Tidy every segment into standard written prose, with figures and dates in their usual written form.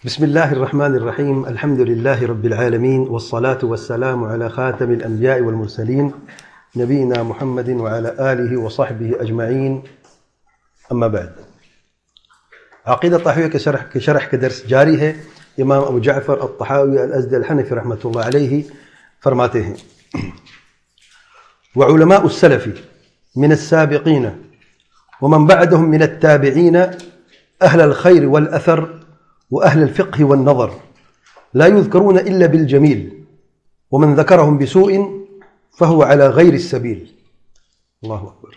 بسم الله الرحمن الرحيم. الحمد لله رب العالمين، والصلاة والسلام على خاتم الأنبياء والمرسلين نبينا محمد وعلى آله وصحبه أجمعين. أما بعد، عقيدة الطحاوية كشرح كدرس جاری ہے. امام ابو جعفر الطحاوي الأزدي الحنفي رحمة الله عليه فرماتے ہیں: وعلماء السلف من السابقين ومن بعدهم من التابعين أهل الخير والأثر وأهل الفقه والنظر لا يذكرون إلا بالجميل، ومن ذكرهم بسوء فهو على غير السبيل. اللہ اکبر.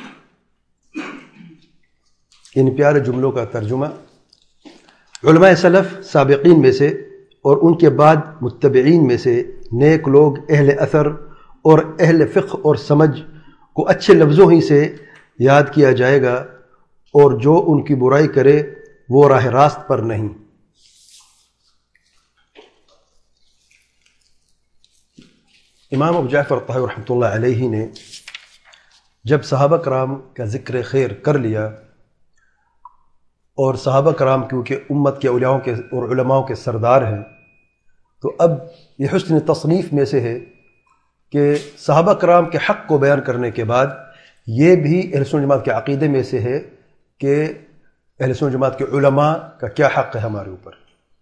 ان پیارے جملوں کا ترجمہ: علماء سلف سابقین میں سے اور ان کے بعد متبعین میں سے نیک لوگ اہل اثر اور اہل فقہ اور سمجھ کو اچھے لفظوں ہی سے یاد کیا جائے گا، اور جو ان کی برائی کرے وہ راہ راست پر نہیں. امام ابو جعفر الطحاوی رحمۃ اللہ علیہ نے جب صحابہ کرام کا ذکر خیر کر لیا، اور صحابہ کرام کیونکہ امت کے اولیاء اور علماء کے سردار ہیں، تو اب یہ حسن تصنیف میں سے ہے کہ صحابہ کرام کے حق کو بیان کرنے کے بعد یہ بھی اہل سنت جماعت کے عقیدے میں سے ہے کہ اہل سنت جماعت کے علماء کا کیا حق ہے ہمارے اوپر.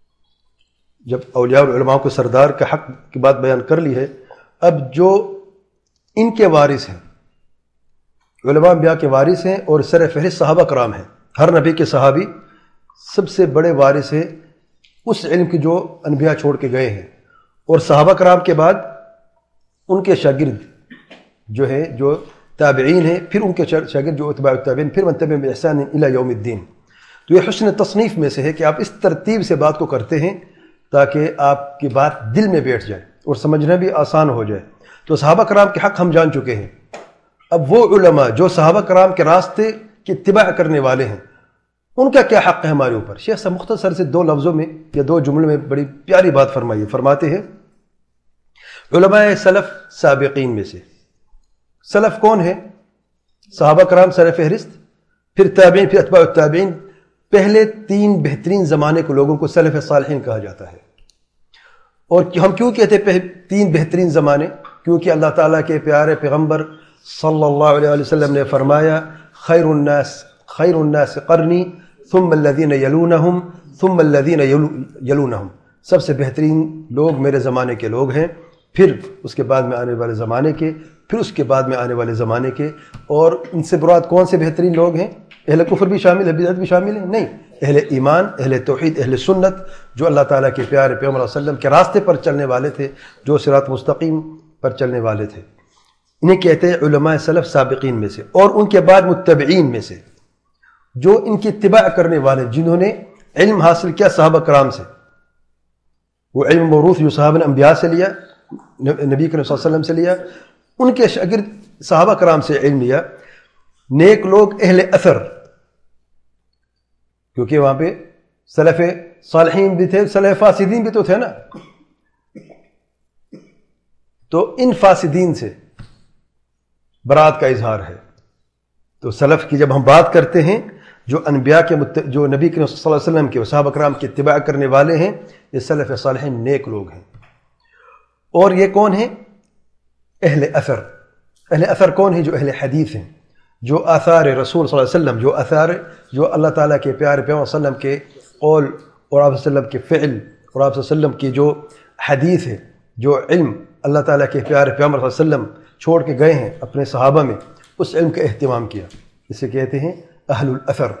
جب اولیاء اور علماء کو سردار کا حق کی بات بیان کر لی ہے، اب جو ان کے وارث ہیں، علماء انبیاء کے وارث ہیں اور سر فہرست صحابہ کرام ہیں. ہر نبی کے صحابی سب سے بڑے وارث ہیں اس علم کی جو انبیاء چھوڑ کے گئے ہیں، اور صحابہ کرام کے بعد ان کے شاگرد جو ہیں، جو تابعین ہیں، پھر ان کے شاگرد جو اتباع التابعین، پھر من تبعهم بإحسان إلى یوم الدین. تو یہ حسن تصنیف میں سے ہے کہ آپ اس ترتیب سے بات کو کرتے ہیں تاکہ آپ کی بات دل میں بیٹھ جائے اور سمجھنا بھی آسان ہو جائے. تو صحابہ کرام کے حق ہم جان چکے ہیں. اب وہ علماء جو صحابہ کرام کے راستے کی اتباع کرنے والے ہیں، ان کا کیا حق ہے ہمارے اوپر. شیخ صاحب مختصر سے دو لفظوں میں یا دو جملوں میں بڑی پیاری بات فرمائی. فرماتے ہیں علماء سلف سابقین میں سے. سلف کون ہے؟ صحابہ کرام سر فہرست، پھر تابعین، پھر اتباع التابعین. پہلے تین بہترین زمانے کے لوگوں کو سلف صالحین کہا جاتا ہے. اور ہم کیوں کہتے ہیں تین بہترین زمانے؟ کیونکہ اللہ تعالیٰ کے پیارے پیغمبر صلی اللہ علیہ وسلم نے فرمایا خیر الناس قرنی ثم الذین یلونہم ثم الذین یلونہم. سب سے بہترین لوگ میرے زمانے کے لوگ ہیں، پھر اس کے بعد میں آنے والے زمانے کے، پھر اس کے بعد میں آنے والے زمانے کے. اور ان سے مراد کون سے بہترین لوگ ہیں؟ اہل کفر بھی شامل ہے، بدعت بھی شامل ہے؟ نہیں، اہل ایمان، اہل توحید، اہل سنت، جو اللہ تعالیٰ کے پیارے پیغمبر صلی اللہ علیہ وسلم کے راستے پر چلنے والے تھے، جو صراط مستقیم پر چلنے والے تھے. انہیں کہتے ہیں علماء سلف سابقین میں سے. اور ان کے بعد متبعین میں سے، جو ان کی اتباع کرنے والے، جنہوں نے علم حاصل کیا صحابہ کرام سے. وہ علم موروث جو صحابہ نے انبیاء سے لیا، نبی کریم صلی اللہ علیہ وسلم سے لیا، ان کے شاگرد صحابہ کرام سے علم لیا. نیک لوگ اہل اثر، کیونکہ وہاں پہ سلف صالحین بھی تھے، سلف فاسدین بھی تو تھے نا. تو ان فاسدین سے برات کا اظہار ہے. تو سلف کی جب ہم بات کرتے ہیں، جو انبیاء کے جو نبی کریم صلی اللہ علیہ وسلم کے صحابہ کرام کی اتباع کرنے والے ہیں، یہ سلف صالحین نیک لوگ ہیں. اور یہ کون ہیں؟ اہل اثر. اہل اثر کون ہیں؟ جو اہل حدیث ہیں، جو آثار رسول صلی اللہ علیہ وسلم، جو آثار جو اللہ تعالیٰ کے پیارے پیغمبر صلی اللہ علیہ وسلم کے قول اور آپ صلی اللہ علیہ وسلم کے فعل اور آپ صلی اللہ علیہ وسلم کی جو حدیث ہے، جو علم اللہ تعالیٰ کے پیارے پیغمبر صلی اللہ علیہ وسلم چھوڑ کے گئے ہیں اپنے صحابہ میں، اس علم کا اہتمام کیا. اسے کہتے ہیں اہل الاثر.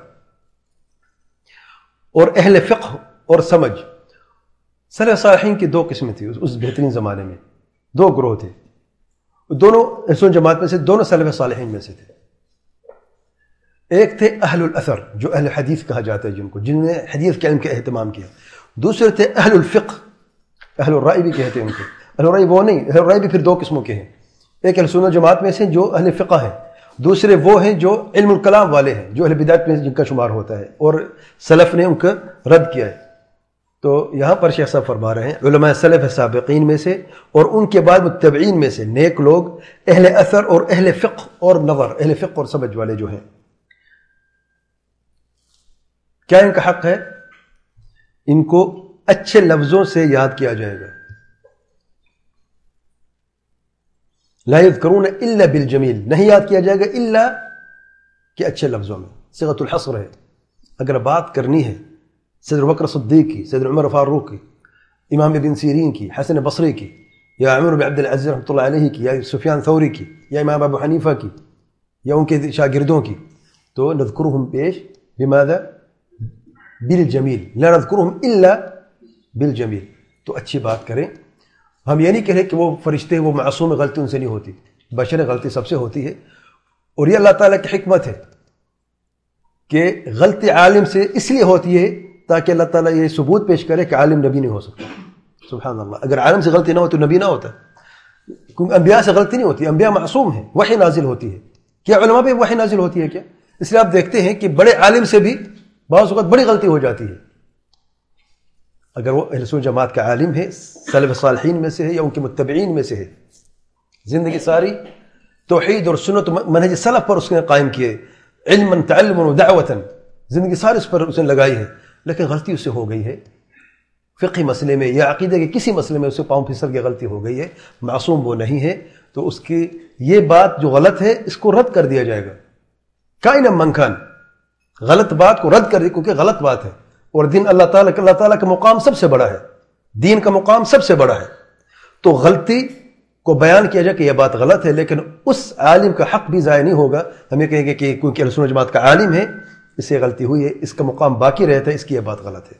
اور اہل فقہ اور سمجھ. سلف صالحین کی دو قسمیں تھیں اس بہترین زمانے میں، دو گروہ تھے. دونوں سنت جماعت میں سے، دونوں سلف صالحین میں سے تھے. ایک تھے اہل الاثر، جو اہل حدیث کہا جاتا ہے، جنہوں نے حدیث کے علم کا اہتمام کیا. دوسرے تھے اہل الفقہ، اہل الرأی بھی کہتے ہیں ان کو. اہل الرأی وہ نہیں، اہل الرأی بھی پھر دو قسموں کے ہیں. ایک اہل سنت جماعت میں سے جو اہل فقہ ہیں، دوسرے وہ ہیں جو علم الکلام والے ہیں، جو اہل بدعت میں جن کا شمار ہوتا ہے، اور سلف نے ان کا رد کیا ہے. تو یہاں پر شیخ صاحب فرما رہے ہیں علماء سلف سابقین میں سے اور ان کے بعد متبعین میں سے نیک لوگ اہل اثر اور اہل فقہ اور نظر، اہل فقہ اور سمجھ والے جو ہیں. کیا ان کا حق ہے؟ ان کو اچھے لفظوں سے یاد کیا جائے گا. لا یذکرون الا بالجمیل، نہیں یاد کیا جائے گا الا کہ اچھے لفظوں میں. صیغۃ الحصر ہے. اگر بات کرنی ہے سیدنا ابوبکر صدیق کی، سیدنا عمر فاروق کی، امام ابن سیرین کی، حسن بصری کی، یا عمر بن عبد العزیز رحمۃ اللہ علیہ کی، یا سفیان ثوری کی، یا امام ابو حنیفہ کی، یا ان کے شاگردوں کی، تو نذکرہم پیش بماذا؟ بالجمیل. لا نذکرہم الا بالجمیل. تو اچھی بات کریں. ہم یہ نہیں کہہ رہے کہ وہ فرشتے وہ معصوم، غلطی ان سے نہیں ہوتی، بشر غلطی سب سے ہوتی ہے. اور یہ اللہ تعالیٰ کی حکمت ہے کہ غلطی عالم سے اس لیے ہوتی ہے تاکہ اللہ تعالیٰ یہ ثبوت پیش کرے کہ عالم نبی نہیں ہو سکتا. سبحان اللہ. اگر عالم سے غلطی نہ ہو تو نبی نہ ہوتا. کیونکہ انبیاء سے غلطی نہیں ہوتی، انبیاء معصوم ہیں، وحی نازل ہوتی ہے. کیا علماء پہ وحی نازل ہوتی ہے کیا؟ اس لیے آپ دیکھتے ہیں کہ بڑے عالم سے بھی بعض اوقات بڑی غلطی ہو جاتی ہے. اگر وہ اہل سنت جماعت کا عالم ہے، سلف صالحین میں سے ہے، یا ان کے متبعین میں سے ہے، زندگی ساری توحید اور سنت منہج سلف پر اس نے قائم کیے، علما تعلما و دعوتا، زندگی ساری اس پر اس نے لگائی ہے، لیکن غلطی اس سے ہو گئی ہے فقہی مسئلے میں یا عقیدے کے کسی مسئلے میں، اس سے پاؤں پھسل کے غلطی ہو گئی ہے، معصوم وہ نہیں ہے. تو اس کی یہ بات جو غلط ہے اس کو رد کر دیا جائے گا. کائن من کان، غلط بات کو رد کر دی کیونکہ غلط بات ہے. اور دین اللہ تعالیٰ کا مقام سب سے بڑا ہے، دین کا مقام سب سے بڑا ہے. تو غلطی کو بیان کیا جائے کہ یہ بات غلط ہے، لیکن اس عالم کا حق بھی ضائع نہیں ہوگا. ہمیں کہیں گے کہ کیونکہ اہل سنت جماعت کا عالم ہے، اس سے غلطی ہوئی ہے، اس کا مقام باقی رہتا ہے، اس کی یہ بات غلط ہے.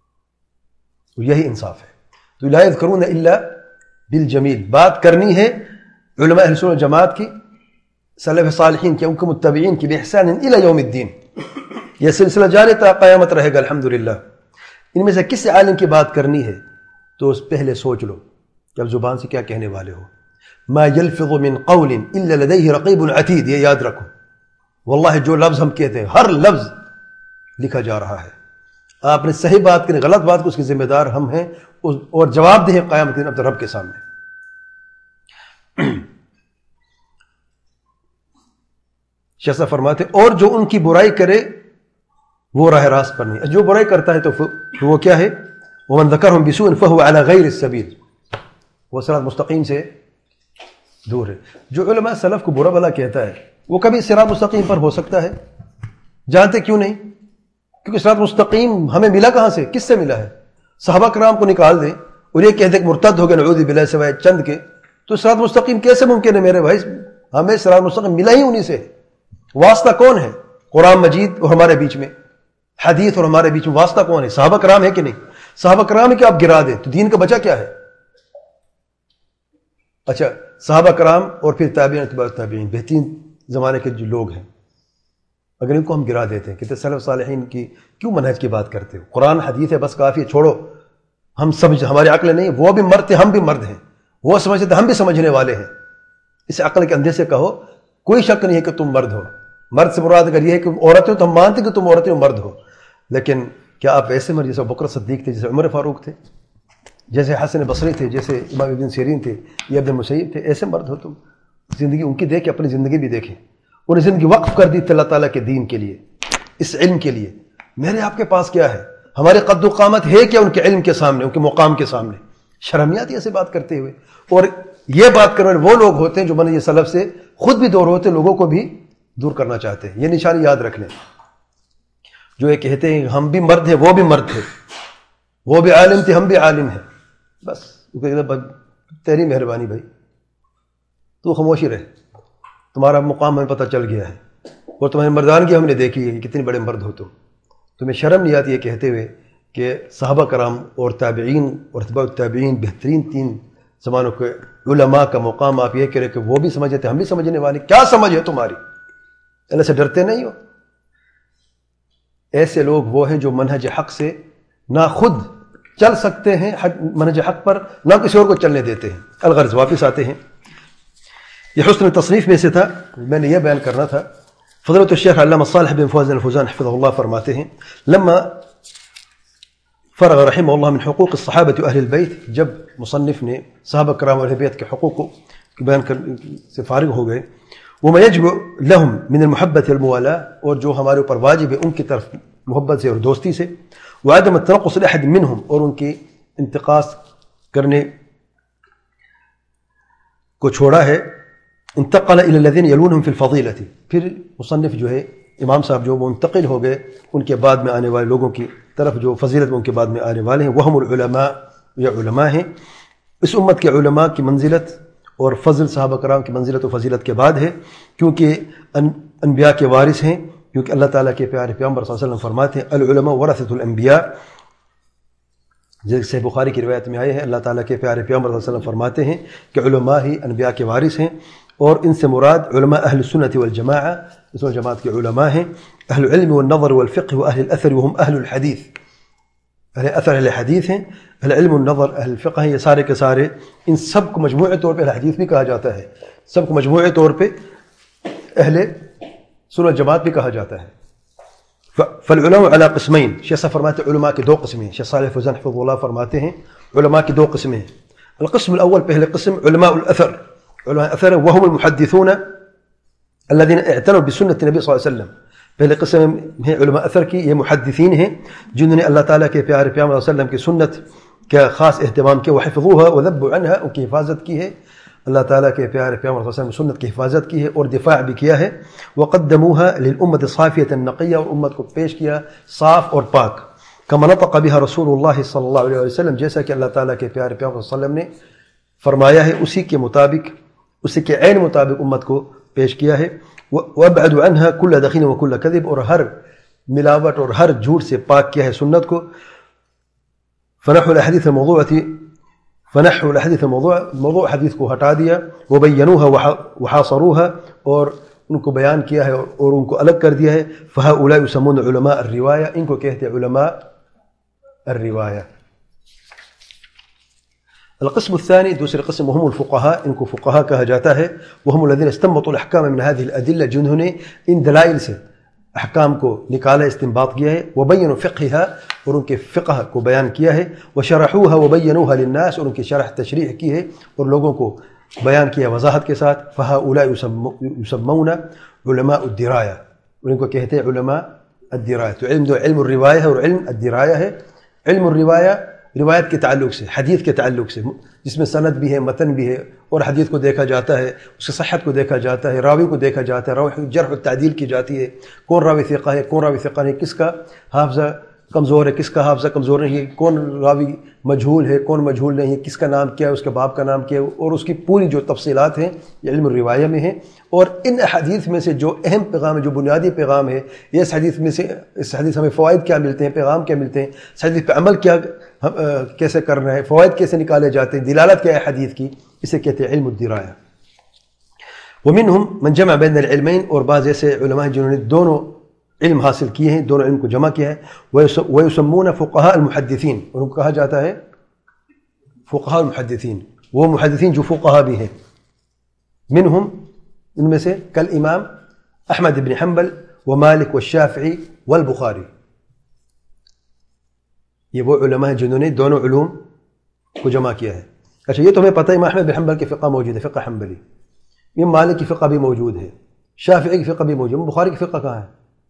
تو یہی انصاف ہے. تو لا یذکرون الا بالجمیل. بات کرنی ہے علماء اہل سنت جماعت کی، سلف صالحین کی، ان کے متبعین کی، بإحسان الی یوم الدین. یہ سلسلہ جاری تا قیامت رہے گا الحمدللہ. ان میں سے کس عالم کی بات کرنی ہے تو پہلے سوچ لو کہ اب زبان سے کیا کہنے والے ہو. ما یلفظ من قول الا لدیہ رقیب عتید. یہ یاد رکھو، واللہ جو لفظ ہم کہتے ہیں ہر لفظ لکھا جا رہا ہے. آپ نے صحیح بات کریں، غلط بات کو اس کے ذمہ دار ہم ہیں، اور جواب دیں قیامت کے دن اپنے رب کے سامنے. شیخ صاحب فرماتے اور جو ان کی برائی کرے وہ راہ راست پر نہیں. جو برائی کرتا ہے تو وہ کیا ہے؟ ومن ذکرهم بسوء فهو على غیر السبیل، وہ صراط مستقیم سے دور ہے. جو علماء سلف کو برا بھلا کہتا ہے وہ کبھی صراط مستقیم پر ہو سکتا ہے؟ جانتے کیوں نہیں؟ کیونکہ صراط مستقیم ہمیں ملا کہاں سے؟ کس سے ملا ہے؟ صحابہ کرام کو نکال دیں اور یہ کہتے کہ مرتد ہو گئے نعوذ باللہ سوائے چند کے، تو صراط مستقیم کیسے ممکن ہے میرے بھائی؟ ہمیں صراط مستقیم ملا ہی انہی سے. واسطہ کون ہے؟ قرآن مجید اور ہمارے بیچ میں، حدیث اور ہمارے بیچ میں واسطہ کون ہے؟ صحابہ کرام ہے کہ نہیں؟ صحابہ کرام کہ آپ گرا دیں تو دین کا بچا کیا ہے؟ اچھا، صحابہ کرام اور پھر تابعین اتباع تابعین، بہترین زمانے کے جو لوگ ہیں، اگر ان کو ہم گرا دیتے ہیں کہ سلف صالحین کی کیوں منہج کی بات کرتے ہو؟ قرآن حدیث ہے بس کافی ہے، چھوڑو. ہم سمجھ، ہماری عقل نہیں، وہ بھی مرد تھے ہم بھی مرد ہیں، وہ سمجھتے ہم بھی سمجھنے والے ہیں. اس عقل کے اندھے سے کہو کوئی شک نہیں ہے کہ تم مرد ہو. مرد سے مراد اگر یہ ہے کہ عورت ہو تو ہم مانتے کہ تم عورتیں مرد ہو، لیکن کیا آپ ایسے مرد جیسے ابوبکر صدیق تھے، جیسے عمر فاروق تھے، جیسے حسن بصری تھے، جیسے امام ابن سیرین تھے یا ابن مسیب تھے، ایسے مرد ہو تم؟ زندگی ان کی دیکھیں، اپنی زندگی بھی دیکھیں. انہیں زندگی وقف کر دی اللہ تعالیٰ کے دین کے لیے، اس علم کے لیے. میرے آپ کے پاس کیا ہے؟ ہمارے قد و قامت ہے کیا ان کے علم کے سامنے، ان کے مقام کے سامنے؟ شرمیات ایسے بات کرتے ہوئے. اور یہ بات کرنے والے وہ لوگ ہوتے ہیں جو منہج سلف سے خود بھی دور ہوتے، لوگوں کو بھی دور کرنا چاہتے ہیں. یہ نشانی یاد رکھ لیں. جو یہ کہتے ہیں ہم بھی مرد ہیں وہ بھی مرد تھے، وہ بھی عالم تھے ہم بھی عالم ہیں، بس تیری مہربانی بھائی، تو خاموشی رہے، تمہارا مقام ہمیں پتہ چل گیا ہے، اور تمہاری مردانگی ہم نے دیکھی ہے کہ کتنے بڑے مرد ہو تم. تمہیں شرم نہیں آتی یہ کہتے ہوئے کہ صحابہ کرام اور تابعین اور اتباع التابعین، بہترین 3 زمانوں کے علماء کا مقام آپ یہ کہہ رہے کہ وہ بھی سمجھتے ہم بھی سمجھنے والے؟ کیا سمجھ ہے تمہاری؟ اللہ سے ڈرتے نہیں ہو؟ ایسے لوگ وہ ہیں جو منہج حق سے نہ خود چل سکتے ہیں منہج حق پر، نہ کسی اور کو چلنے دیتے ہیں. الغرض واپس آتے ہیں. یہ حسن تصنیف میں سے تھا، میں نے یہ بیان کرنا تھا. فضیلۃ الشیخ علامہ صالح بن فوزان الفوزان حفظہ اللہ فرماتے ہیں لما فرغ رحمہ اللہ من حقوق الصحابہ اہل البیت، جب مصنف نے صحابہ کرام اہل بیت کے حقوق کو بیان سے فارغ ہو گئے، وما يجب لهم من المحبة والموالاة، اور جو ہمارے اوپر واجب ہے ان کی طرف محبت سے اور دوستی سے. وعدم التنقص لأحد منهم, اور ان کی انتقاص کرنے کو چھوڑا ہے. انتقل الى الذين يلونهم في الفضيلة, پھر مصنف جو ہے امام صاحب جو منتقل ہو گئے ان کے بعد میں آنے والے لوگوں کی طرف جو فضیلت میں ان کے بعد میں آنے والے ہیں. وہم العلماء, یا علماء ہیں. اس امت کے علماء کی منزلت اور فضل صحابہ کرام کی منزلت و فضیلت کے بعد ہے, کیونکہ انبیاء کے وارث ہیں. کیونکہ اللہ تعالیٰ کے پیارے پیغمبر صلی اللہ علیہ وسلم فرماتے ہیں العلماء ورثۃ الانبیاء, جیسے بخاری کی روایت میں آئے ہیں اللہ تعالیٰ کے پیارے پیغمبر صلی اللہ علیہ وسلم فرماتے ہیں کہ علماء ہی انبیاء کے وارث ہیں, اور ان سے مراد علماء اہل السنت والجماعہ, اس جماعت کے علماء ہیں. اہل العلم والنظر والفقہ واہل الاثر وهم اہل الحدیث, اہل اثر اہل حدیث ہیں. اہل علم والنظر اہل الفقہ ہیں, یہ سارے کے سارے ان سب کو مجموعی طور پہ اہل حدیث بھی کہا جاتا ہے, سب کو مجموعی طور پہ اہل سنت جماعت بھی کہا جاتا ہے. فالعلماء على قسمین, شیخ صاحب فرماتے ہیں علماء کی دو قسمیں ہیں. شیخ صالح فوزان حفظہ اللہ فرماتے ہیں علماء کی دو قسمیں ہیں. القسم الاول, پہلے قسم علماء الاثر, علماء الاثر وهم المحدثون الذين اعتنوا بسنة النبي صلی اللہ علیہ وسلم. پہلے قسم ہے علماء اثر کی, یہ محدثین ہیں جنہوں نے اللہ تعالیٰ کے پیارے پیغمبر صلی اللہ علیہ وسلم کی سنت کا خاص اہتمام کیا. وحفظوها وذبوا عنها, ان کی حفاظت کی ہے. اللہ تعالیٰ کے پیارے پیغمبر صلی اللہ علیہ وسلم سنت کی حفاظت کی ہے اور دفاع بھی کیا ہے. وقدموها للامة صافية نقية, اور امت کو پیش کیا صاف اور پاک. كما نطق بها رسول اللہ صلی اللہ علیہ وسلم, جیسا کہ اللہ تعالیٰ کے پیارے پیغمبر صلی اللہ علیہ وسلم نے فرمایا ہے, اسی کے مطابق, اسی کے عین مطابق امت کو پیش کیا ہے. وابعدوا عنها كل دخين وكل كذب, اور ہر ملاوٹ اور ہر جھوٹ سے پاک کیا ہے سنت کو. فنحو الاحاديث الموضوعة, فنحو الحدیث موضوع حدیث کو ہٹا دیا. وبینوها وحاصروها, اور ان کو بیان کیا ہے اور ان کو الگ کر دیا ہے. فهؤلاء يسمون علماء الرواية, ان کو کہتے ہیں علماء الرواية. القسم الثاني, دوسرے قسم وهم الفقهاء, ان کو فقہاء کہا جاتا ہے. وهم الذين استنبطوا الاحکام من هذه الادلة, جنہوں نے ان دلائل سے احکام کو نکالا, استنباط کیا ہے. وبینوا فقهها, اور ان کے فقہ کو بیان کیا ہے. وشرحوها وبینوها للناس, اور ان کی شرح تشریح کی ہے اور لوگوں کو بیان کیا وضاحت کے ساتھ. فهؤلاء يسمون علماء الدراية, اور ان کو کہتے ہیں علماء الدراية. تو علم دو, علم الروایہ اور علم الدراية ہے. علم الروایہ روایت کے تعلق سے, حدیث کے تعلق سے, جس میں سند بھی ہے, متن بھی ہے, اور حدیث کو دیکھا جاتا ہے, اس کی صحت کو دیکھا جاتا ہے, راوی کو دیکھا جاتا ہے, راوی جرح و تعدیل کی جاتی ہے, کون راوی ثقہ ہے, کون راوی ثقہ نہیں, کس کا حافظہ کمزور ہے, کس کا حافظہ کمزور نہیں ہے, کون راوی مجہول ہے, کون مجہول نہیں ہے, کس کا نام کیا ہے, اس کے باپ کا نام کیا ہے, اور اس کی پوری جو تفصیلات ہیں یہ علم الروایہ میں ہیں. اور ان حدیث میں سے جو اہم پیغام ہے, جو بنیادی پیغام ہے, یہ اس حدیث میں سے, اس حدیث ہمیں فوائد کیا ملتے ہیں, پیغام کیا ملتے ہیں, اس حدیث پہ عمل کیا کیسے کرنا ہے, فوائد کیسے نکالے جاتے ہیں, دلالت کیا ہے حدیث کی, اسے کہتے ہیں علم الدراية. ومنهم من جمع بین العلمین, اور بعض ایسے علماء ہیں جنہوں نے دونوں علم حاصل کیے ہیں, دونوں علم کو جمع کیا ہے. ويسمون فقهاء المحدثین, اور ان کو کہا جاتا ہے فقهاء المحدثین, وہ محدثین جو فقہا بھی ہیں. منهم, ان میں سے کالامام احمد بن حنبل ومالک والشافعی والبخاری, یہ وہ علماء ہیں جنہوں نے دونوں علوم کو جمع کیا ہے. اچھا, یہ تو ہمیں پتہ ہے امام احمد بن حنبل کی فقہ موجود ہے, فقہ حنبلی. امام مالک کی فقہ بھی موجود ہے, شافعی کی فقہ بھی موجود ہے. بخاری کی فقہ کہاں ہے؟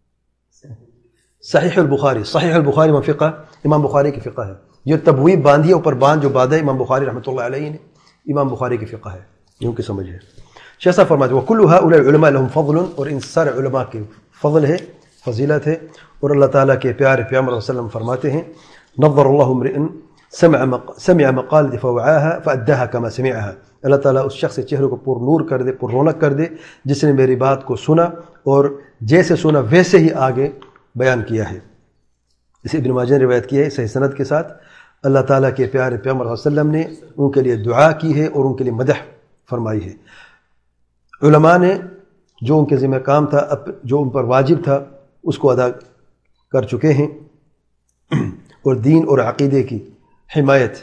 صحیح البخاری, صحیح البخاری میں فقہ امام بخاری کی فقہ ہے. یہ تبویب باندھی اوپر باندھ جو باندھا ہے امام بخاری رحمۃ اللہ علیہ نے, امام بخاری کی فقہ ہے. یوں کی سمجھ ہے. شیخ صاحب فرماتے ہیں وَكُلُّ هَؤُلَاءِ الْعُلَمَاء لَهُمْ فَضْلٌ, اور ان سارے علماء کے فضل ہے, فضیلت ہے. اور اللہ تعالیٰ کے پیارے پیغمبر صلی اللہ علیہ وسلم فرماتے ہیں نظر اللہ امرئ سمع مقالۃ فوعاها فأداها كما سمعها, اللہ تعالیٰ اس شخص کے چہرے کو پر نور کر دے, پر رونق کر دے, جس نے میری بات کو سنا اور جیسے سنا ویسے ہی آگے بیان کیا ہے. اسے ابن ماجہ نے روایت کی ہے صحیح سند کے ساتھ. اللہ تعالیٰ کے پیارے پیغمبر صلی اللہ علیہ وسلم نے ان کے لیے دعا کی ہے اور ان کے لیے مدح فرمائی ہے. علماء نے جو ان کے ذمہ کام تھا, جو ان پر واجب تھا, اس کو ادا کر چکے ہیں, اور دین اور عقیدے کی حمایت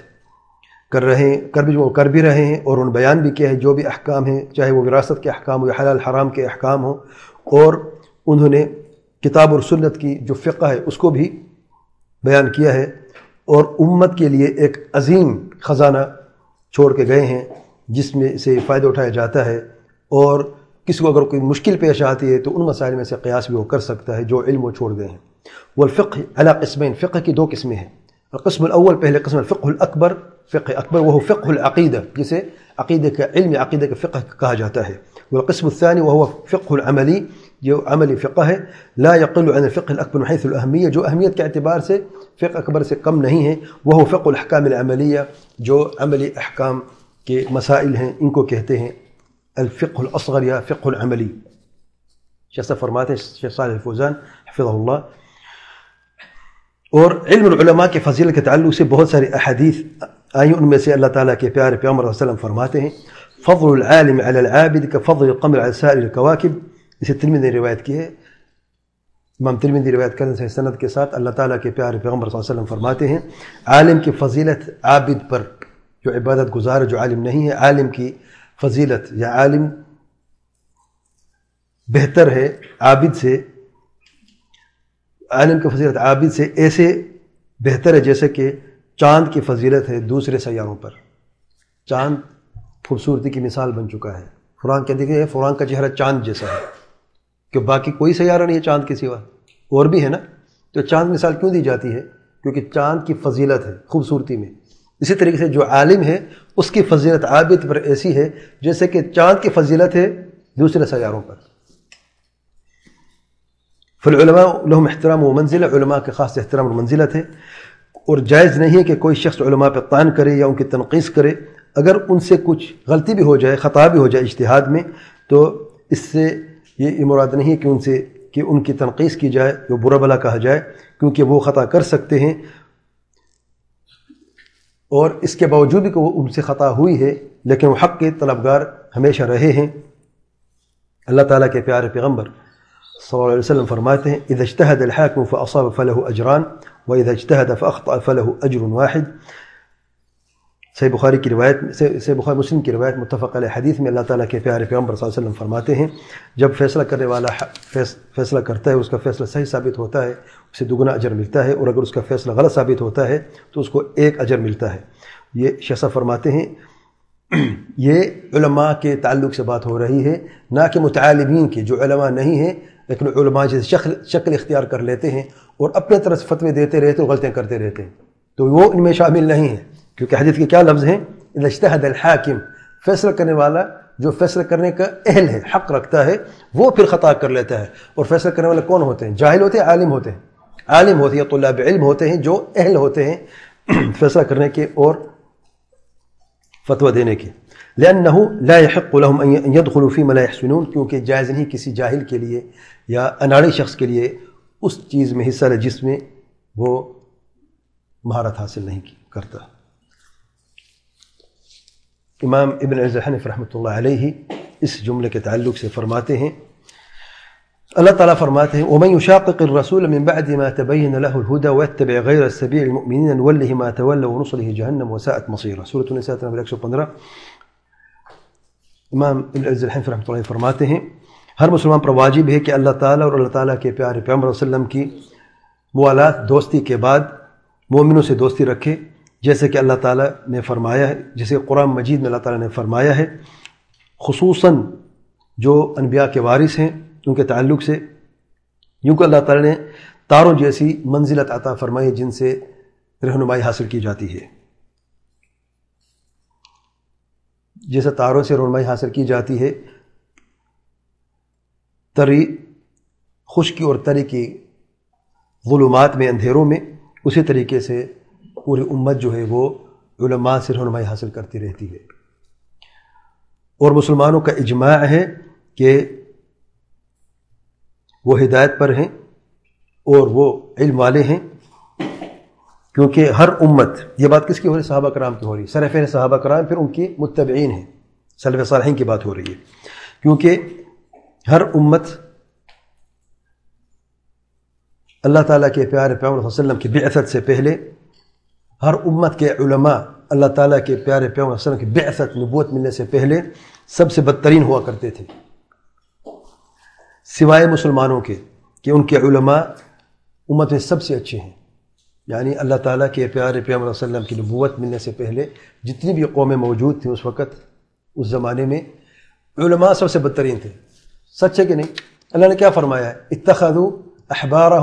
کر بھی رہے ہیں, اور ان بیان بھی کیا ہے جو بھی احکام ہیں, چاہے وہ وراثت کے احکام ہو یا حلال حرام کے احکام ہوں. اور انہوں نے کتاب اور سنت کی جو فقہ ہے اس کو بھی بیان کیا ہے, اور امت کے لیے ایک عظیم خزانہ چھوڑ کے گئے ہیں جس میں سے فائدہ اٹھایا جاتا ہے. اور کسی کو اگر کوئی مشکل پیش آتی ہے تو ان مسائل میں سے قیاس بھی وہ کر سکتا ہے جو علم وہ چھوڑ گئے ہیں. والفقه على قسمين، فقه کی دو قسمیں ہیں. القسم الاول پہلے قسم الفقه الاکبر، فقہ اکبر وہ فقہ العقیدہ جسے عقیدہ کا علم عقیدہ کا فقہ کہا جاتا ہے. والقسم الثاني وهو فقه العملی جو عملی فقہ ہے. لا يقل عن الفقه الاکبر من حيث الاہمیہ جو اہمیت کے اعتبار سے فقہ اکبر سے کم نہیں ہے. وهو فقه الاحکام العملیہ جو عملی احکام کے مسائل ہیں ان کو کہتے ہیں الفقه الاصغر یا فقه العملی. شیخ صاحب فرماتے ہیں شیخ صالح الفوزان حفظہ اللہ. اور علم العلماء کے فضیلت کے تعلق سے بہت ساری احادیث آئی، ان میں سے اللہ تعالیٰ کے پیارے پیغمبر صلی اللہ علیہ وسلم فرماتے ہیں فضل العالم علی العابد كفضل القمر على سائر الكواكب. اسے ترمذی نے روایت کی ہے، امام ترمذی روایت کرنے سے سند کے ساتھ اللہ تعالیٰ کے پیارے پیغمبر صلی اللہ علیہ وسلم فرماتے ہیں عالم کی فضیلت عابد پر جو عبادت گزار جو عالم نہیں ہے، عالم کی فضیلت یا عالم بہتر ہے عابد سے، عالم کی فضیلت عابد سے ایسے بہتر ہے جیسے کہ چاند کی فضیلت ہے دوسرے سیاروں پر. چاند خوبصورتی کی مثال بن چکا ہے. قرآن کہتے ہیں قرآن کا چہرہ چاند جیسا ہے کہ باقی کوئی سیارہ نہیں ہے چاند کے سوا، اور بھی ہے نا. تو چاند مثال کیوں دی جاتی ہے؟ کیونکہ چاند کی فضیلت ہے خوبصورتی میں. اسی طریقے سے جو عالم ہے اس کی فضیلت عابد پر ایسی ہے جیسے کہ چاند کی فضیلت ہے دوسرے سیاروں پر. فالعلماء لهم احترام و منزلہ، علماء کے خاص احترام اور منزلت ہے، اور جائز نہیں ہے کہ کوئی شخص علماء پہ طعن کرے یا ان کی تنقیص کرے. اگر ان سے کچھ غلطی بھی ہو جائے، خطا بھی ہو جائے اجتہاد میں، تو اس سے یہ مراد نہیں ہے کہ ان کی تنقیص کی جائے یا برا بھلا کہا جائے، کیونکہ وہ خطا کر سکتے ہیں، اور اس کے باوجود بھی کہ وہ ان سے خطا ہوئی ہے لیکن وہ حق کے طلبگار ہمیشہ رہے ہیں. اللہ تعالیٰ کے پیارے پیغمبر صلی اللہ علیہ وسلم فرماتے ہیں اذا اجتهد الحاكم فاصاب فله اجران واذا اجتهد فاخطا فله اجر واحد. صحیح بخاری کی روایت، صحیح بخاری مسلم کی روایت متفق علیہ حدیث میں اللہ تعالیٰ کے پیارے پیغمبر صلی اللہ علیہ وسلم فرماتے ہیں جب فیصلہ کرنے والا فیصلہ کرتا ہے اس کا فیصلہ صحیح ثابت ہوتا ہے اسے دوگنا اجر ملتا ہے، اور اگر اس کا فیصلہ غلط ثابت ہوتا ہے تو اس کو ایک اجر ملتا ہے. یہ شیخ صاحب فرماتے ہیں یہ علماء کے تعلق سے بات ہو رہی ہے، نہ کہ متعالمین کی جو علماء نہیں ہیں لیکن علماء جیسے شکل اختیار کر لیتے ہیں اور اپنے طرف سے فتوے دیتے رہتے اور غلطیاں کرتے رہتے ہیں، تو وہ ان میں شامل نہیں ہیں. کیونکہ حدیث کے کیا لفظ ہیں اذا اجتہد الحاکم، فیصلہ کرنے والا جو فیصلہ کرنے کا اہل ہے حق رکھتا ہے وہ پھر خطا کر لیتا ہے. اور فیصلہ کرنے والے کون ہوتے ہیں؟ جاہل ہوتے ہیں، عالم ہوتے ہیں. عالم ہوتے ہیں یا طلاب علم ہوتے ہیں جو اہل ہوتے ہیں فیصلہ کرنے کے اور فتویٰ دینے کے. لأنه لا يحق لهم أن يدخلوا فيما لا يحسنون، کیونکہ جائز نہیں کسی جاہل کے لیے یا اناڑی شخص کے لیے اس چیز میں حصہ لے جس میں وہ مہارت حاصل نہیں کرتا. امام ابن عز الحنف رحمۃ اللہ علیہ اس جملے کے تعلق سے فرماتے ہیں اللہ تعالیٰ فرماتے ہیں وَمَن يُشَاقِقِ الرَّسُولَ مِن بَعْدِ مَا تَبَيَّنَ لَهُ الْهُدَى وَيَتَّبِعْ غَيْرَ سَبِيلِ الْمُؤْمِنِينَ نُوَلِّهِ مَا تَوَلَّى وَنُصْلِهِ جَهَنَّمَ وَسَاءَتْ مَصِيرًا. سورۃ النساء نمبر 115. امام ابن عز الحنف رحمۃ اللہ فرماتے ہیں ہر مسلمان پر واجب ہے کہ اللہ تعالیٰ اور اللہ تعالیٰ کے پیارے پیغمبر صلی اللہ علیہ وسلم کی موالات دوستی کے بعد مومنوں سے دوستی رکھے، جیسے کہ اللہ تعالیٰ نے فرمایا ہے، جیسے قرآن مجید میں اللہ تعالیٰ نے فرمایا ہے، خصوصاً جو انبیاء کے وارث ہیں ان کے تعلق سے، یوں کہ اللہ تعالیٰ نے تاروں جیسی منزلت عطا فرمائی جن سے رہنمائی حاصل کی جاتی ہے. جیسے تاروں سے رہنمائی حاصل کی جاتی ہے تری خشکی اور تری کی ظلمات میں اندھیروں میں، اسی طریقے سے پوری امت جو ہے وہ علماء سے رہنمائی حاصل کرتی رہتی ہے. اور مسلمانوں کا اجماع ہے کہ وہ ہدایت پر ہیں اور وہ علم والے ہیں، کیونکہ ہر امت، یہ بات کس کی ہو رہی ہے؟ صحابہ کرام کی ہو رہی ہے. سلف صحابہ کرام پھر ان کی متبعین ہیں، سلف صالحین کی بات ہو رہی ہے. کیونکہ ہر امت اللہ تعالیٰ کے پیارے پیغمبر صلی اللہ علیہ وسلم کی بعثت سے پہلے ہر امت کے علماء اللہ تعالیٰ کے پیارے پیغمبر صلی اللہ علیہ وسلم کی بعثت نبوت ملنے سے پہلے سب سے بدترین ہوا کرتے تھے، سوائے مسلمانوں کے کہ ان کے علماء امت میں سب سے اچھے ہیں. یعنی اللہ تعالیٰ کے پیارے پیغمبر صلی اللہ علیہ وسلم کی نبوت ملنے سے پہلے جتنی بھی قومیں موجود تھیں اس وقت، اس زمانے میں علماء سب سے بدترین تھے. سچ ہے کہ نہیں؟ اللہ نے کیا فرمایا ہے؟ اتخذوا احبارهم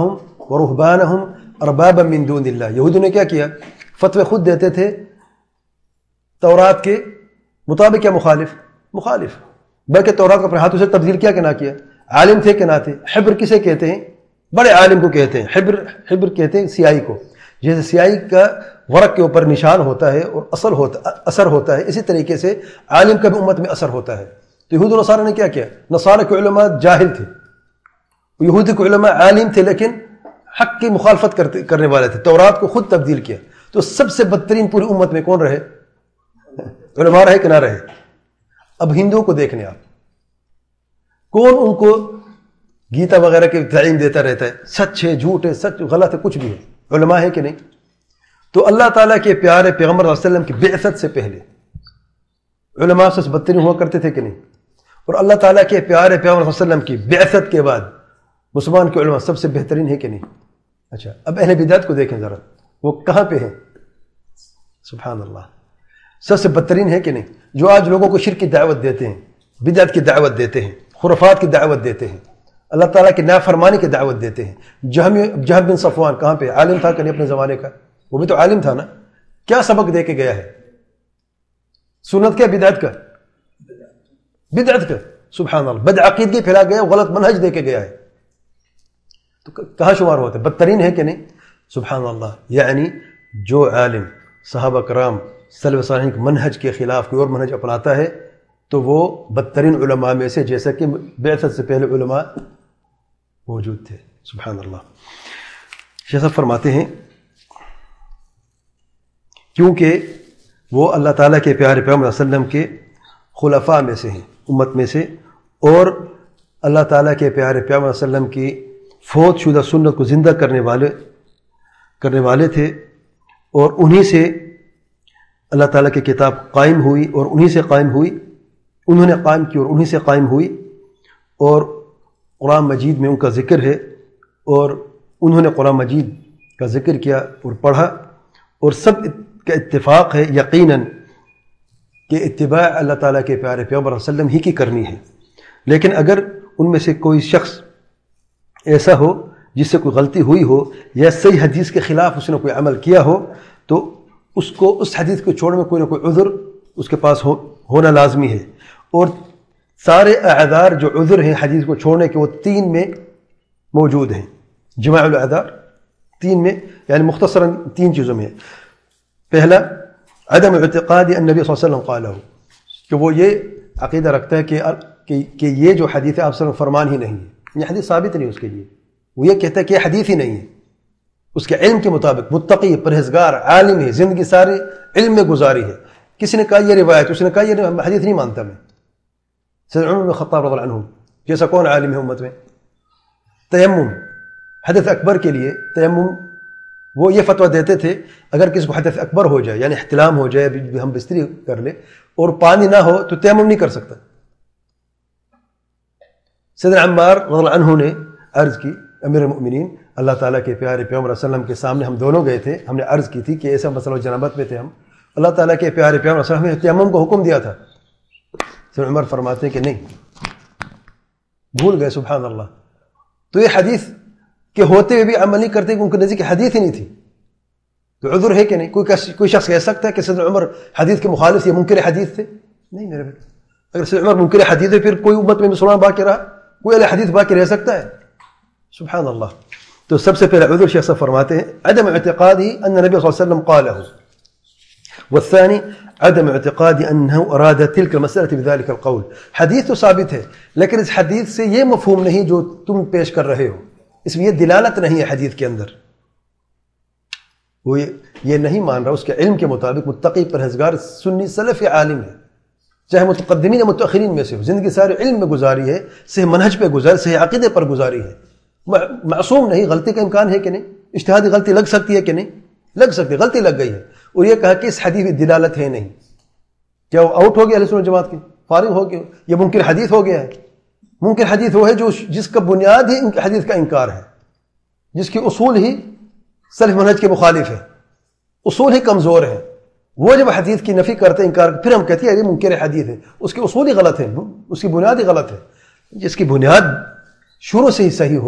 وَرُهْبَانَهُمْ أَرْبَابًا مِّن دُونِ اللَّهِ. یہودوں نے کیا کیا؟ فتوے خود دیتے تھے تورات کے مطابق یا مخالف بلکہ تورات کو اپنے ہاتھوں سے تبدیل کیا کہ نہ کیا. عالم تھے کہ نہ تھے. حبر کسے کہتے ہیں؟ بڑے عالم کو کہتے ہیں. حبر کہتے ہیں سیاہی کو. جیسے سیاہی کا ورق کے اوپر نشان ہوتا ہے اور اثر ہوتا ہے، اسی طریقے سے عالم کا بھی امت میں اثر ہوتا ہے. تو یہود و نصارہ نے کیا کیا؟ نصارہ کے علماء جاہل تھے، یہودی کے علماء عالم تھے لیکن حق کی مخالفت کرنے والے تھے. تورات کو خود تبدیل کیا. تو سب سے بدترین پوری امت میں کون رہے؟ علماء رہے کہ نہ رہے. اب ہندوؤں کو دیکھنے آپ، کون ان کو گیتا وغیرہ کی تعلیم دیتا رہتا ہے؟ سچ ہے، جھوٹ ہے، سچ غلط ہے، کچھ بھی ہے. علماء ہے کہ نہیں؟ تو اللہ تعالیٰ کے پیارے پیغمبر صلی اللہ علیہ وسلم کی بعثت سے پہلے علماء سے بدترین ہوا کرتے تھے کہ نہیں؟ اور اللہ تعالیٰ کے پیارے پیغمبر صلی اللہ علیہ وسلم کی بعثت کے بعد مسلمان کے علماء سب سے بہترین ہے کہ نہیں؟ اچھا، اب اہل بدعت کو دیکھیں ذرا، وہ کہاں پہ ہیں؟ سبحان اللہ، سب سے بدترین ہے کہ نہیں؟ جو آج لوگوں کو شرک کی دعوت دیتے ہیں، بدعت کی دعوت دیتے ہیں، خرافات کی دعوت دیتے ہیں، اللہ تعالیٰ کی نافرمانی کی دعوت دیتے ہیں. جہم بن صفوان کہاں پہ؟ عالم تھا کہ نہیں اپنے زمانے کا؟ وہ بھی تو عالم تھا نا. کیا سبق دے کے گیا ہے؟ سنت کیا بدعت کا؟ بدعت کا. سبحان اللہ، بدعقیدگی پھیلا گیا، غلط منہج دے کے گیا ہے. تو کہاں شمار ہوتا ہے؟ بدترین ہے کہ نہیں؟ سبحان اللہ. یعنی جو عالم صحابہ کرام سلف صالحین کے منہج کے خلاف کوئی اور منہج اپناتا ہے تو وہ بدترین علماء میں سے، جیسا کہ بعثت سے پہلے علماء موجود تھے. سبحان اللہ. شیخ صاحب فرماتے ہیں کیونکہ وہ اللہ تعالیٰ کے پیارے پیغمبر صلی اللہ علیہ وسلم کے خلفاء میں سے ہیں، امت میں سے، اور اللہ تعالیٰ کے پیارے پیغمبر صلی اللہ علیہ وسلم کی فوت شدہ سنت کو زندہ کرنے والے تھے، اور انہی سے اللہ تعالیٰ کی کتاب قائم ہوئی اور انہی سے قائم ہوئی، انہوں نے قائم کی اور انہی سے قائم ہوئی. اور قرآن مجید میں ان کا ذکر ہے، اور انہوں نے قرآن مجید کا ذکر کیا اور پڑھا، اور سب کا اتفاق ہے یقیناً کہ اتباع اللہ تعالیٰ کے پیارے پیغمبر صلی اللہ علیہ وسلم ہی کی کرنی ہے. لیکن اگر ان میں سے کوئی شخص ایسا ہو جس سے کوئی غلطی ہوئی ہو یا صحیح حدیث کے خلاف اس نے کوئی عمل کیا ہو تو اس کو اس حدیث کو چھوڑنے میں کوئی نہ کوئی عذر اس کے پاس ہونا لازمی ہے. اور سارے اعذار جو عذر ہیں حدیث کو چھوڑنے کے وہ 3 میں موجود ہیں. جماع الاعذار 3 میں، یعنی مختصراً 3 چیزوں میں. پہلا، عدم اعتقاد النبی صلی اللہ علیہ وسلم قالہ، کہ وہ یہ عقیدہ رکھتا ہے کہ یہ جو حدیث آپ صلی اللہ علیہ وسلم فرمان ہی نہیں ہے، یہ حدیث ثابت نہیں اس کے لیے. وہ یہ کہتا ہے کہ یہ حدیث ہی نہیں ہے. اس کے علم کے مطابق متقی، پرہیزگار، عالم ہے، زندگی ساری علم میں گزاری ہے. کسی نے کہا یہ روایت، اس نے کہا یہ حدیث نہیں مانتا میں. سیدنا عمر بن خطاب رضی اللہ عنہ جیسا کون عالم ہے امت میں؟ تیمم، حدث اکبر کے لیے تیمم، وہ یہ فتویٰ دیتے تھے اگر کسی کو حدث اکبر ہو جائے، یعنی احتلام ہو جائے، ہم بستری کر لے اور پانی نہ ہو تو تیمم نہیں کر سکتا. سیدنا عمار رضی اللہ عنہ نے عرض کی، امیر المؤمنین اللہ تعالیٰ کے پیارے پیغمبر صلی اللہ علیہ وسلم کے سامنے ہم دونوں گئے تھے، ہم نے عرض کی تھی کہ ایسا مسئلہ جنابت میں تھے ہم، اللہ تعالیٰ کے پیارے پیغمبر صلی اللہ علیہ وسلم نے تیمم کو حکم دیا تھا. سیدنا عمر فرماتے ہیں کہ نہیں، بھول گئے. سبحان اللہ. تو یہ حدیث کے ہوتے ہوئے بھی عمل نہیں کرتے کہ ان کے نزدیک حدیث ہی نہیں تھی. تو عذر ہے کہ نہیں؟ کوئی شخص کہہ سکتا ہے کہ سیدنا عمر حدیث کے مخالف یہ منکر حدیث تھے؟ نہیں میرے بیٹے. اگر سیدنا عمر منکر حدیث ہے پھر کوئی امت میں مسلمان باقی رہا؟ کوئی اہل حدیث باقی رہ سکتا ہے؟ سبحان اللہ. تو سب سے پہلے عذر شیخ صاحب فرماتے ہیں عدم اعتقادی ان نبی صلی اللہ علیہ وسلم قالہ، والثاني عدم اعتقاد انه اراد تلك المسألة بذلك القول. حدیث تو ثابت ہے لیکن اس حدیث سے یہ مفہوم نہیں جو تم پیش کر رہے ہو، اس میں یہ دلالت نہیں ہے حدیث کے اندر. وہ یہ نہیں مان رہا، اس کے علم کے مطابق متقی، پرہیزگار، سنی، سلفی عالم ہے، چاہے متقدمین یا متأخرین میں سے، زندگی سارے علم میں گزاری ہے، صحیح منہج پہ گزاری، صحیح عقیدے پر گزاری ہے، معصوم نہیں. غلطی کا امکان ہے کہ نہیں؟ اجتہادی غلطی لگ سکتی ہے کہ نہیں؟ لگ سکتی. غلطی لگ گئی ہے اور یہ کہا کہ اس حدیث میں دلالت ہے نہیں. کیا وہ آؤٹ ہو گیا اہل سنت جماعت کی؟ فارغ ہو گیا؟ یہ منکر حدیث ہو گیا ہے؟ منکر حدیث وہ ہے جس کا بنیاد ہی حدیث کا انکار ہے، جس کی اصول ہی سلف منہج کے مخالف ہے، اصول ہی کمزور ہے. وہ جب حدیث کی نفی کرتے انکار، پھر ہم کہتے ہیں یہ منکر حدیث ہے، اس کے اصول ہی غلط ہے، اس کی بنیاد ہی غلط ہے. جس کی بنیاد شروع سے ہی صحیح ہو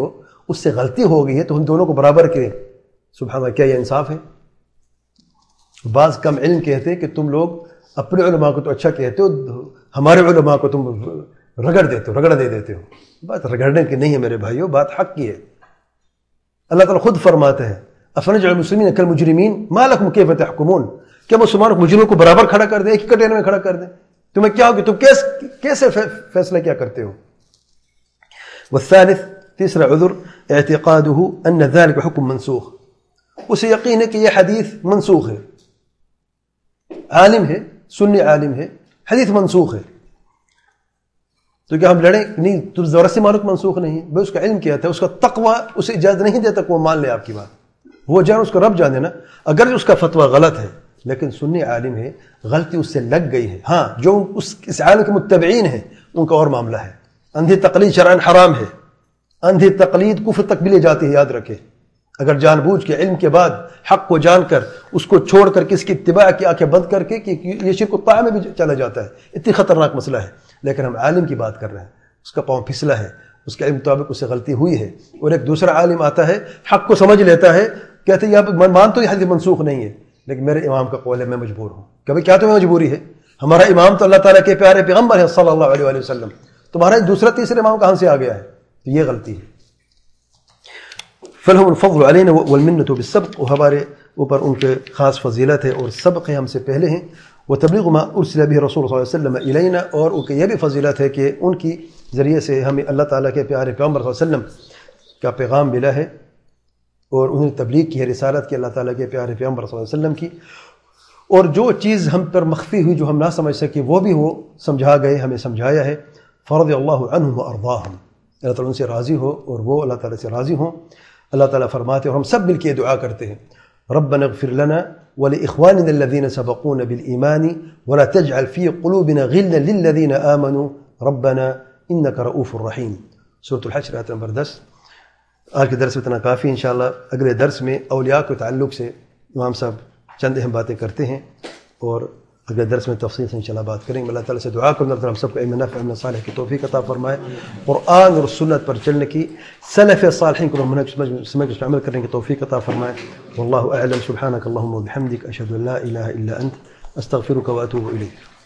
اس سے غلطی ہو گئی ہے تو ہم دونوں کو برابر کریں. سبحان اللہ، کیا یہ انصاف ہے؟ بعض کم علم کہتے ہیں کہ تم لوگ اپنے علماء کو تو اچھا کہتے ہو، ہمارے علماء کو تم رگڑ دیتے ہو، رگڑ دے دیتے ہو. بات رگڑنے کی نہیں ہے میرے بھائیو، بات حق کی ہے. اللہ تعالیٰ خود فرماتے ہیں افنجعل المسلمین کالمجرمین ما لکم کیف تحکمون، کیا مسلمانوں کو مجرموں کو برابر کھڑا کر دیں، ایک ہی کٹیرے میں کھڑا کر دیں؟ تمہیں کیا ہوگی، تم کیسے فیصلہ کیا کرتے ہو؟ والثالث، تیسرا عذر، اعتقاده ان ذلك حکم منسوخ، اسے یقین ہے کہ یہ حدیث منسوخ ہے. عالم ہے، سنی عالم ہے، حدیث منسوخ ہے، تو کیا ہم لڑیں؟ نہیں، تو زبردستی مانو کہ منسوخ نہیں ہے. بھائی اس کا علم کیا تھا، اس کا تقوی اسے اجازت نہیں دیتا کہ وہ مان لے آپ کی بات. وہ جان اس کو رب جانے نا، اگر اس کا فتویٰ غلط ہے لیکن سنی عالم ہے، غلطی اس سے لگ گئی ہے. ہاں، جو اس عالم کے متبعین ہیں ان کا اور معاملہ ہے. اندھی تقلید شرعاً حرام ہے، اندھی تقلید کفر تک بھی لے جاتی ہے، یاد رکھے. اگر جان بوجھ کے علم کے بعد حق کو جان کر اس کو چھوڑ کر کس کی اتباع کی آنکھیں بند کر کے، کہ یہ شرک الطاعہ میں بھی چلا جاتا ہے. اتنی خطرناک مسئلہ ہے، لیکن ہم عالم کی بات کر رہے ہیں. اس کا پاؤں پھسلا ہے، اس کے علم مطابق اس سے غلطی ہوئی ہے، اور ایک دوسرا عالم آتا ہے، حق کو سمجھ لیتا ہے، کہتے ہیں میں مان تو یہ حدیث منسوخ نہیں ہے لیکن میرے امام کا قول ہے، میں مجبور ہوں. کہ کیا تمہیں مجبوری ہے؟ ہمارا امام تو اللہ تعالیٰ کے پیارے پیغمبر ہے صلی اللہ علیہ وآلہ وسلم، تمہارا دوسرا تیسرا امام کہاں سے آ گیا ہے؟ تو یہ غلطی ہے. فلہم الفضل علینا والمنۃ بالسبق، وہ ہمارے اوپر ان کے خاص فضیلت ہے اور سبق ہے، ہم سے پہلے ہیں. وتبلیغ ما ارسل به رسول صلی اللہ علیہ وسلم الینا، اور ان کے یہ بھی فضیلت ہے کہ ان کی ذریعے سے ہمیں اللہ تعالیٰ کے پیارے پیغمبر صلی اللہ علیہ وسلم کا پیغام ملا ہے، اور انہیں تبلیغ کی ہے، رسالت کی اللہ تعالیٰ کے پیارے پیغمبر صلی اللہ علیہ وسلم کی. اور جو چیز ہم پر مخفی ہوئی، جو ہم نہ سمجھ سکے، وہ بھی وہ سمجھا گئے، ہمیں سمجھایا ہے. فرضی اللہ عنہم وارضاہم، اللہ تعالیٰ ان سے راضی ہو اور وہ اللہ تعالیٰ سے راضی ہوں. اللہ تعالیٰ فرماتے ہیں، اور ہم سب مل کے دعا کرتے ہیں، ربنا اغفر لنا ولإخواننا الذين سبقونا بالإيمان ولا تجعل في قلوبنا غلا للذين آمنوا ربنا إنك رؤوف رحيم. سورة الحشر آیت نمبر 10. آج کے درس میں اتنا کافی. انشاءاللہ اگلے درس میں اولیاء کے تعلق سے امام صاحب چند اہم باتیں کرتے ہیں، اور اگلے درس میں تفصیل سے انشاءاللہ بات کریں گے. اللہ تعالیٰ سے دعا کروں اللہ ہم سب کو علم نافع علم صالح کی توفیق عطا فرمائے، قرآن اور سنت پر چلنے کی، سلف صالحین کو سمجھ کر عمل کرنے کی توفیق عطا فرمائے. واللہ اعلم. سبحانک اللہم وبحمدک، اشہد ان لا الہ الا انت، استغفرک واتوب الیک.